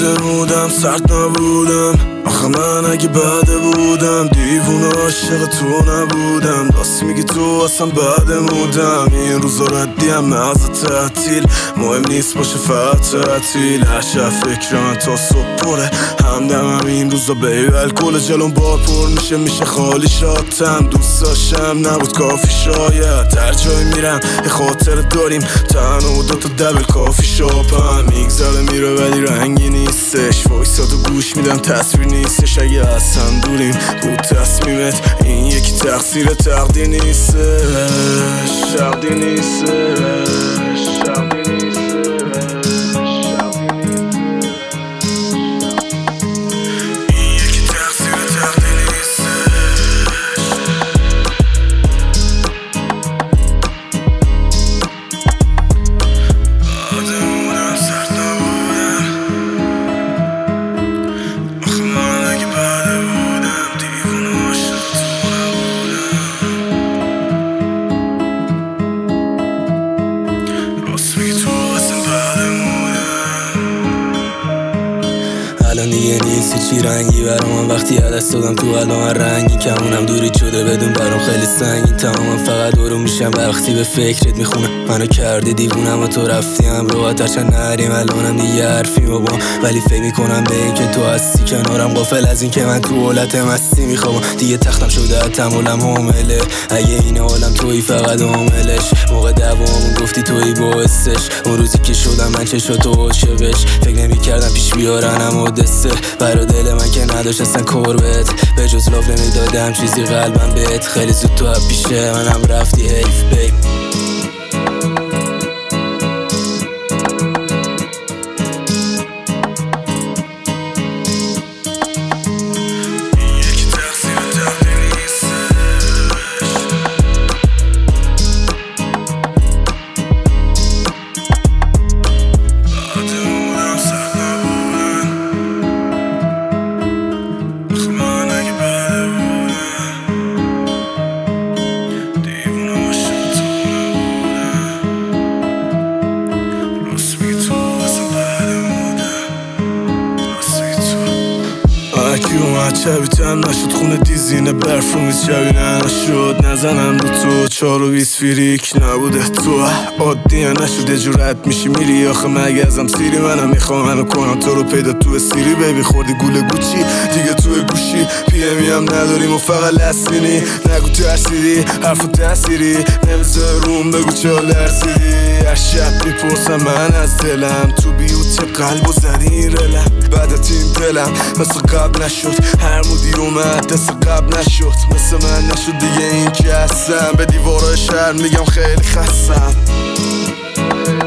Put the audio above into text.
نمودم سرد نبودم، آخه من اگه بده بودم دیوونه عاشق تو نبودم. راست میگی تو اصلا بده مودم، این روزا ردیم مغز تعطیل، مهم نیست باشه فقط تعطیل. هر شب فکر من تا صبح پره، همدمم این روزا بیبی الکل جلوم بار پر میشه خالی شاتم. دوست داشتم نبود کافی شاید، هر جای میرم یه خاطر داریم، تنها و دوتا دبل کافی شاپم. میگذره میره ولی رنگی نیستش، وایساد و گوش میدم تصویر نیستش. اگه اصلا دوریم بود تصمیمت، این یکی تقصیر تقدیر نیستش. تقدیر نیستش، تقدیر نیستش. الان دیگه نیست چی رنگی برام، وقتی دست دادم تو الان رنگی کمونم دوری شده بدون برام خیلی سنگین. تمام فقط برو میشم وقتی به فکرت میخونم، منو کردی دیوونم و تو رفتی همراهات. هرچند نریم الانم دیگه حرفی و با، ولی فکر میکنم به این که تو هستی کنارم، غافل از این که من تو حالت مستی میخوام. دیگه تختم شده تمولم حامله، اگه این عالم تویی فقط عاملش. موقع دوامون گفتی تویی باعثش، اون روزی که شدم من چشاتو عاشقش. فکر نمیکردم پیش بیارنم و دسته برا دل من که نداشت اصلا کربت، به جز لاف نمیدادم چیزی قلبم بهت. خیلی زود تو پیشه منم رفتی حیف بیب. کی اومد شبیتم نشد، خونه دیزینه برف رو میز شبیه نشد. نزنم رو تو 4 و 20 فریک نبوده تو عادیه نشد، یه جور رد میشی میری. آخه مگه ازم سیری منم میخوام منو کنم تو رو پیدا تو سیری. بیبی خوردی گوله گوچی دیگه توی گوشی، پی امی هم نداریم و فقط لسینی. نگو ترسیدی حرفو تأثیری، نمیذار روم بگو چه لرزیدی. هر شب میپرسم من از دلم، تو بیوت قلب و زدی رلم. بعدت این دلم مثل قبل نشد، هر مدیر اومد دست قبل نشد. مثل من نشد دیگه این که هستم، به دیوارای شهر میگم خیلی خستم.